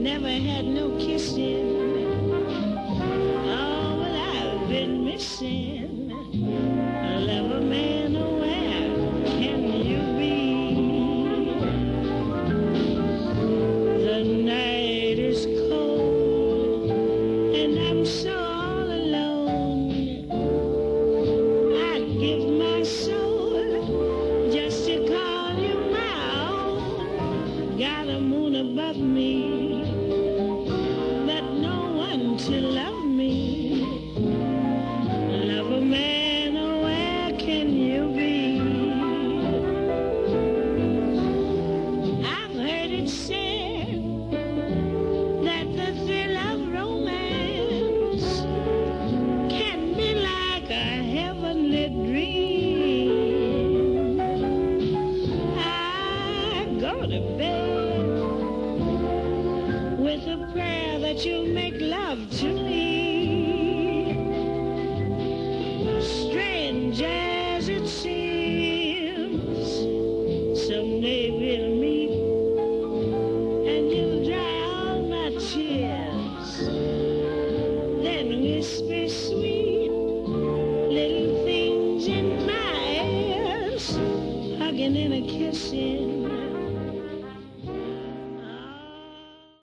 never had no kissing. Oh, but I've been missing. Lover man, where can you be? The night is cold and I'm so all alone. I'd give my soul just to call you my own. Got a moon above me, but no one to love me. Lover man, where can you be? I've heard it said that the thrill of romance can be like a heavenly dream. I go to bed with a prayer that you'll make love to me.